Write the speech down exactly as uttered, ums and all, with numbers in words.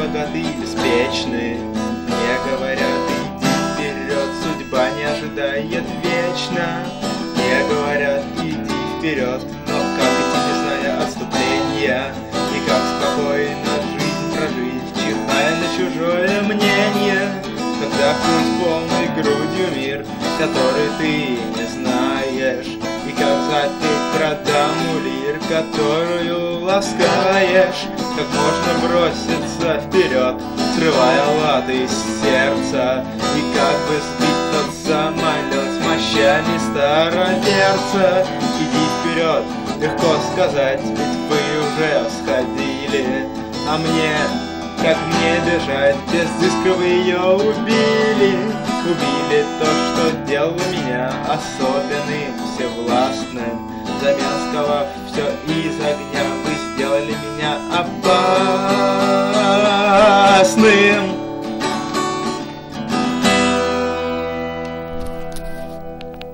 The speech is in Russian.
годы беспечны. Мне говорят, иди вперед, судьба не ожидает вечно. Мне говорят, иди вперед, но как идти, не зная отступления? И как спокойно жизнь прожить, чихая на чужое мнение? Когда вкус полной грудью мир, который ты не знаешь, и как запеть про даму лир, которую ласкаешь, как можно броситься вперед, срывая латы из сердца, и как бы сбить тот самолет с мощами староверца. Иди вперед, легко сказать, ведь вы уже сходили, а мне, как мне бежать, без диска вы ее убили. Убили то, что делало меня особенным, всевластным. Взамен сковав все из огня, вы сделали меня опасным.